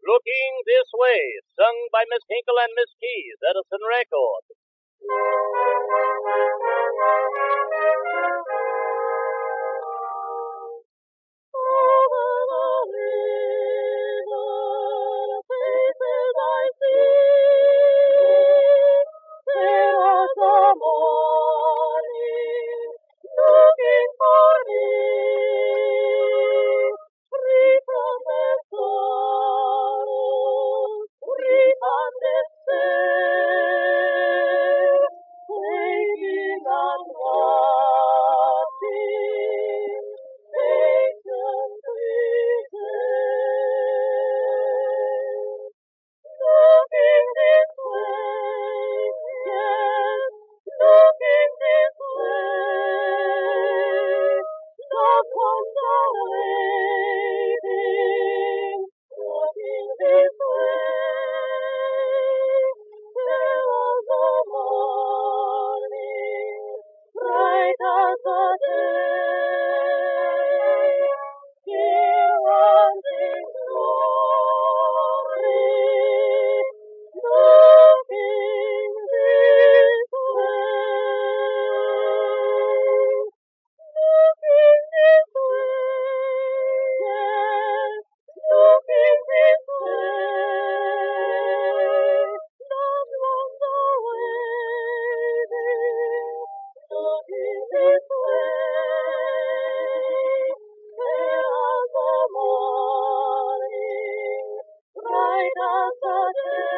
Looking This Way, sung by Miss Hinkle and Miss Keys, Edison Record. Over the river, faces I see, there are the morning looking for me, free from their sorrows, free from despair, waiting and watching, patiently there. Looking this way, yes, looking this way, loved ones are waiting. Looking this way, there was a morning, bright as the day, here was in glory, looking this way. Looking this way, yes, looking this way, loved ones are waiting. Looking this way, there was the morning, bright as the day.